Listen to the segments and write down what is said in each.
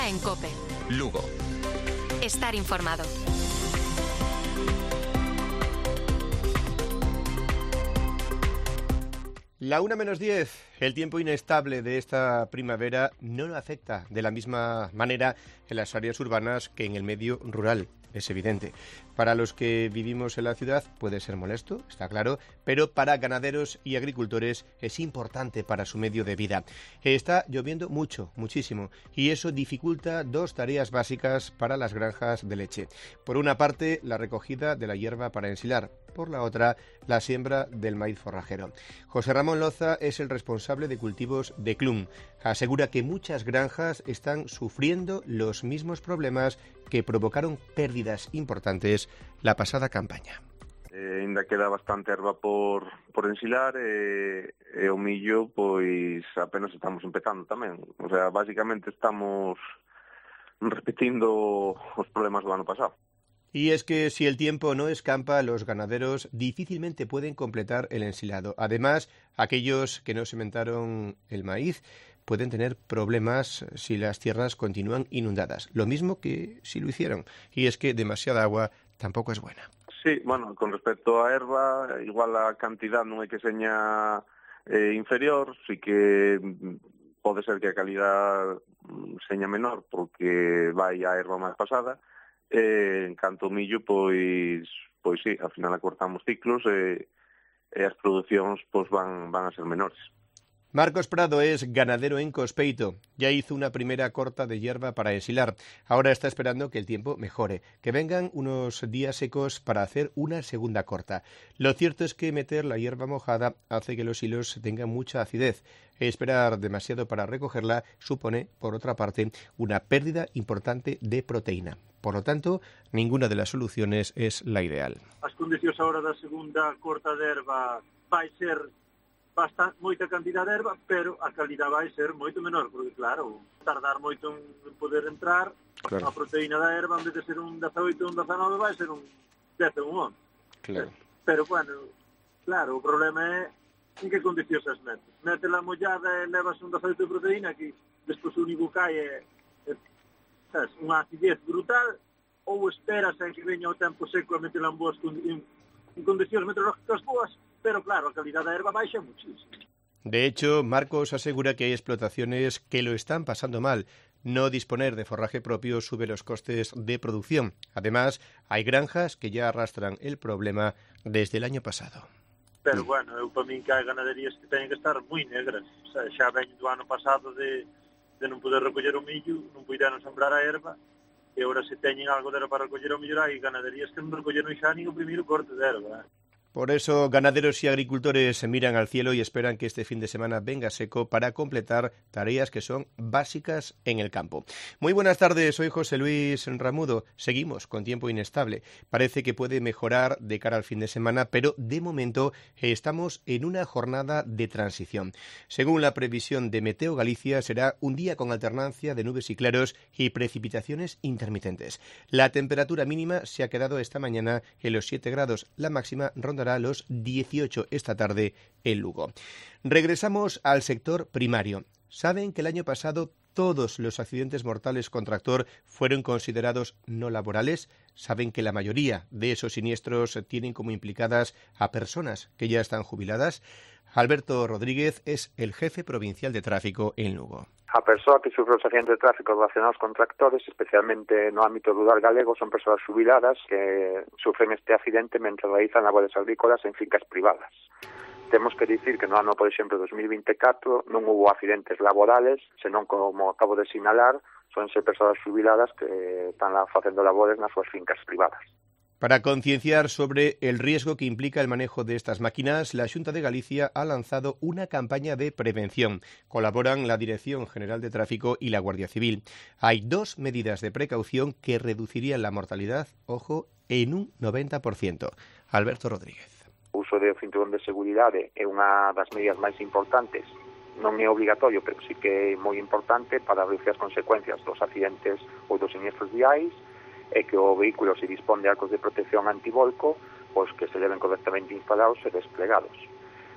Día en COPE. Lugo. Estar informado. La 1:10, el tiempo inestable de esta primavera no lo afecta de la misma manera en las áreas urbanas que en el medio rural, es evidente. Para los que vivimos en la ciudad puede ser molesto, está claro, pero para ganaderos y agricultores es importante para su medio de vida. Está lloviendo mucho, muchísimo, y eso dificulta dos tareas básicas para las granjas de leche. Por una parte, la recogida de la hierba para ensilar. Por la otra, la siembra del maíz forrajero. José Ramón Loza es el responsable de cultivos de Clum. Asegura que muchas granjas están sufriendo los mismos problemas que provocaron pérdidas importantes la pasada campaña. Ainda queda bastante erva por ensilar e o millo pois apenas estamos empezando tamén. O sea, basicamente estamos repetindo os problemas do ano pasado. Y es que si el tiempo no escampa, los ganaderos difícilmente pueden completar el ensilado. Además, aquellos que no sementaron el maíz pueden tener problemas si las tierras continúan inundadas. Lo mismo que si lo hicieron. Y es que demasiada agua tampoco es buena. Sí, bueno, con respecto a erva, igual a cantidad non é que seña inferior, sí que pode ser que a calidad seña menor porque vai a erva máis pasada. En canto ao millo, pois sí, ao final acortamos ciclos e as producións pois van a ser menores. Marcos Prado es ganadero en Cospeito. Ya hizo una primera corta de hierba para ensilar. Ahora está esperando que el tiempo mejore, que vengan unos días secos para hacer una segunda corta. Lo cierto es que meter la hierba mojada hace que los hilos tengan mucha acidez. Esperar demasiado para recogerla supone, por otra parte, una pérdida importante de proteína. Por lo tanto, ninguna de las soluciones es la ideal. As condicións agora da segunda corta de erva vai ser moita cantidad de erva, pero a calidad vai ser moito menor, porque claro, tardar moito en poder entrar, claro. A proteína da erva, en vez de ser un 18, un 19, vai ser un 10 ou un 11. Claro. Pero, bueno, claro, o problema é en que condicións as metes. Métela mollada e levas un 18 de proteína, que despois o único que hai é unha acidez brutal, ou esperas a que veña o tempo seco a metela en boas en condicións meteorológicas boas, pero claro, a calidad da erva baixa muchísimo. De hecho, Marcos asegura que hay explotaciones que lo están pasando mal. No disponer de forraje propio sube los costes de producción. Además, hay granjas que ya arrastran el problema desde el año pasado. Pero, bueno, eu para min que hai ganaderías que teñen que estar moi negras. O sea, xa veño do ano pasado de non poder recoller o millo, non puderon sembrar a erva, e agora se teñen algo de erva para recoller o millo, hai ganaderías que non recolleron xa nin o primeiro corte de erva. Por eso, ganaderos y agricultores se miran al cielo y esperan que este fin de semana venga seco para completar tareas que son básicas en el campo. Muy buenas tardes, soy José Luis Ramudo. Seguimos con tiempo inestable. Parece que puede mejorar de cara al fin de semana, pero de momento estamos en una jornada de transición. Según la previsión de Meteo Galicia, será un día con alternancia de nubes y claros y precipitaciones intermitentes. La temperatura mínima se ha quedado esta mañana en los 7 grados. La máxima rondará a los 18 esta tarde en Lugo. Regresamos al sector primario. ¿Saben que el año pasado todos los accidentes mortales con tractor fueron considerados no laborales? ¿Saben que la mayoría de esos siniestros tienen como implicadas a personas que ya están jubiladas? Alberto Rodríguez es el jefe provincial de tráfico en Lugo. A persoa que sufre os accidentes de tráfico relacionados con tractores, especialmente no ámbito rural galego, son persoas jubiladas que sufren este accidente mentre realizan labores agrícolas en fincas privadas. Temos que dicir que no ano, por exemplo, 2024 non houve accidentes laborales, senón, como acabo de sinalar, son ser persoas jubiladas que están facendo labores nas súas fincas privadas. Para concienciar sobre el riesgo que implica el manejo de estas máquinas, la Xunta de Galicia ha lanzado una campaña de prevención. Colaboran la Dirección General de Tráfico y la Guardia Civil. Hay 2 medidas de precaución que reducirían la mortalidad, ojo, en un 90%. Alberto Rodríguez. O uso de cinturón de seguridade é unha das medidas máis importantes. Non é obligatorio, pero sí que é moi importante para reducir as consecuencias dos accidentes ou dos siniestros viais, e que o vehículo se dispón de arcos de protección antivolco, pois que se deben correctamente instalados e desplegados.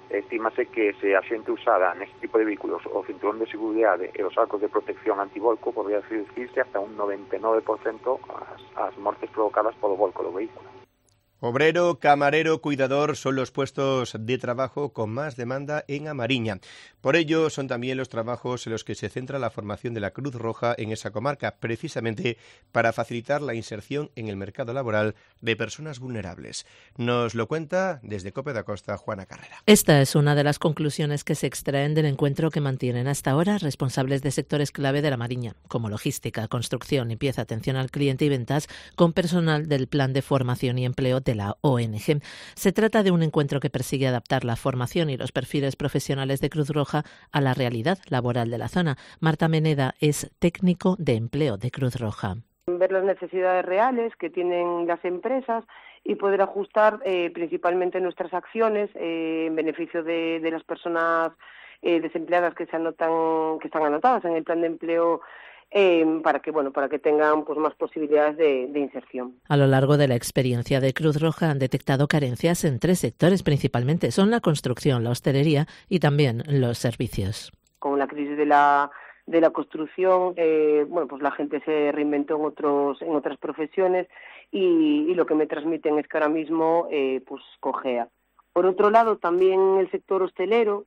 Estímase que se a xente usara neste tipo de vehículos o cinturón de seguridade e os arcos de protección antivolco podría reducirse hasta un 99% as mortes provocadas polo volco do vehículo. Obrero, camarero, cuidador son los puestos de trabajo con más demanda en A Mariña. Por ello, son también los trabajos en los que se centra la formación de la Cruz Roja en esa comarca, precisamente para facilitar la inserción en el mercado laboral de personas vulnerables. Nos lo cuenta desde Cope da Costa, Juana Carrera. Esta es una de las conclusiones que se extraen del encuentro que mantienen hasta ahora responsables de sectores clave de La Mariña, como logística, construcción, limpieza, atención al cliente y ventas, con personal del Plan de Formación y Empleo de la ONG. Se trata de un encuentro que persigue adaptar la formación y los perfiles profesionales de Cruz Roja a la realidad laboral de la zona. Marta Meneda es técnico de empleo de Cruz Roja. Ver las necesidades reales que tienen las empresas y poder ajustar principalmente nuestras acciones en beneficio de las personas desempleadas que están anotadas en el plan de empleo, para que tengan pues más posibilidades de inserción. A lo largo de la experiencia de Cruz Roja han detectado carencias en 3 sectores principalmente. Son la construcción, la hostelería y también los servicios. Con la crisis de la construcción, pues la gente se reinventó en otras profesiones y lo que me transmiten es que ahora mismo pues cojea. Por otro lado, también el sector hostelero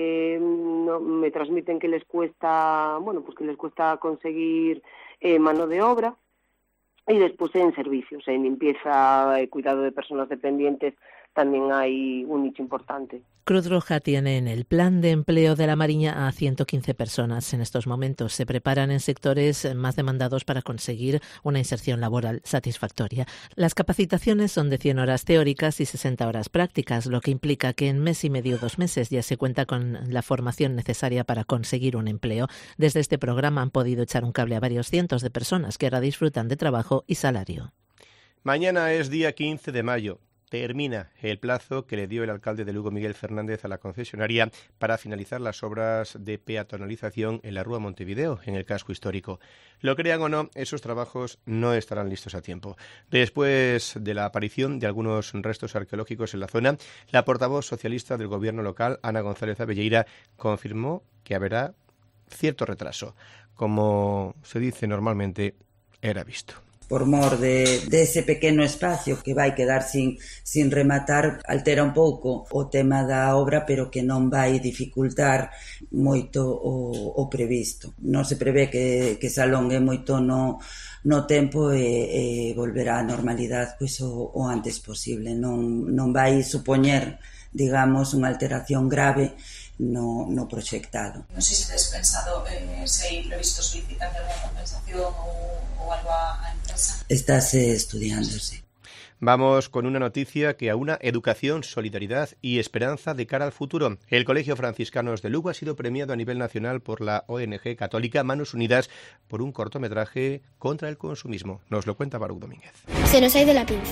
me transmiten que les cuesta conseguir mano de obra, y después en servicios, en limpieza, cuidado de personas dependientes, también hay un nicho importante. Cruz Roja tiene en el plan de empleo de La Mariña a 115 personas. En estos momentos se preparan en sectores más demandados para conseguir una inserción laboral satisfactoria. Las capacitaciones son de 100 horas teóricas y 60 horas prácticas, lo que implica que en mes y medio, 2 meses, ya se cuenta con la formación necesaria para conseguir un empleo. Desde este programa han podido echar un cable a varios cientos de personas que ahora disfrutan de trabajo y salario. Mañana es día 15 de mayo. Termina el plazo que le dio el alcalde de Lugo, Miguel Fernández, a la concesionaria para finalizar las obras de peatonalización en la Rúa Montevideo, en el casco histórico. Lo crean o no, esos trabajos no estarán listos a tiempo. Después de la aparición de algunos restos arqueológicos en la zona, la portavoz socialista del gobierno local, Ana González Abelleira, confirmó que habrá cierto retraso. Como se dice normalmente, era visto. Por mor de ese pequeno espacio que vai quedar sin rematar, altera un pouco o tema da obra, pero que non vai dificultar moito o previsto. Non se prevé que se alongue moito no tempo e volverá á normalidade pois o antes posible. Non vai supoñer, digamos, unha alteración grave no proxectado. Non sei se tes pensado se hai previsto solicitar alguna compensación ou algo a empresa. Estáse estudiando, sí. Vamos con una noticia que aúna educación, solidaridad y esperanza de cara al futuro. El Colegio Franciscanos de Lugo ha sido premiado a nivel nacional por la ONG católica Manos Unidas por un cortometraje contra el consumismo. Nos lo cuenta Baruch Domínguez. Se nos ha ido la pinza.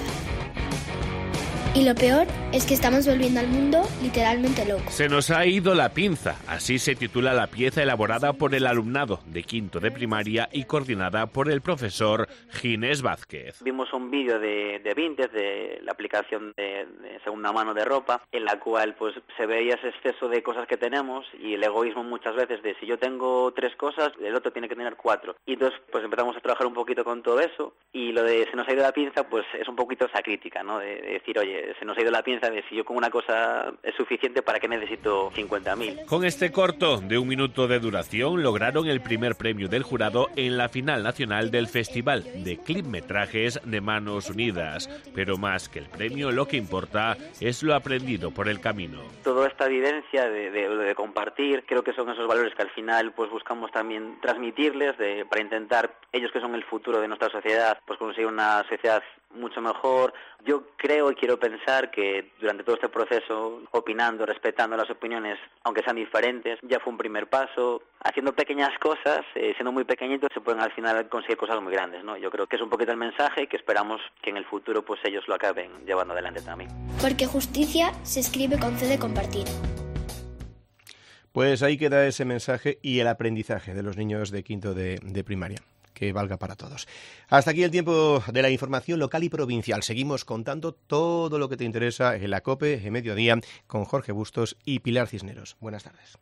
Y lo peor es que estamos volviendo al mundo literalmente loco. Se nos ha ido la pinza, así se titula la pieza elaborada por el alumnado de quinto de primaria y coordinada por el profesor Ginés Vázquez. Vimos un vídeo de Vinted, de la aplicación de segunda mano de ropa, en la cual pues se veía ese exceso de cosas que tenemos y el egoísmo muchas veces de si yo tengo 3 cosas, el otro tiene que tener 4. Y entonces pues empezamos a trabajar un poquito con todo eso, y lo de se nos ha ido la pinza pues es un poquito esa crítica, ¿no? De decir, oye, se nos ha ido la pinza de si yo con una cosa es suficiente, ¿para qué necesito 50.000? Con este corto de 1 minuto de duración lograron el primer premio del jurado en la final nacional del Festival de Clipmetrajes de Manos Unidas. Pero más que el premio, lo que importa es lo aprendido por el camino. Toda esta evidencia de compartir, creo que son esos valores que al final pues buscamos también transmitirles para intentar, ellos que son el futuro de nuestra sociedad, pues conseguir una sociedad mucho mejor. Yo creo y quiero pensar que durante todo este proceso, opinando, respetando las opiniones, aunque sean diferentes, ya fue un primer paso. Haciendo pequeñas cosas, siendo muy pequeñitos, se pueden al final conseguir cosas muy grandes, ¿no? Yo creo que es un poquito el mensaje y que esperamos que en el futuro pues ellos lo acaben llevando adelante también. Porque justicia se escribe con C de compartir. Pues ahí queda ese mensaje y el aprendizaje de los niños de quinto de primaria. que valga para todos. Hasta aquí el tiempo de la información local y provincial. Seguimos contando todo lo que te interesa en la COPE, en Mediodía, con Jorge Bustos y Pilar Cisneros. Buenas tardes.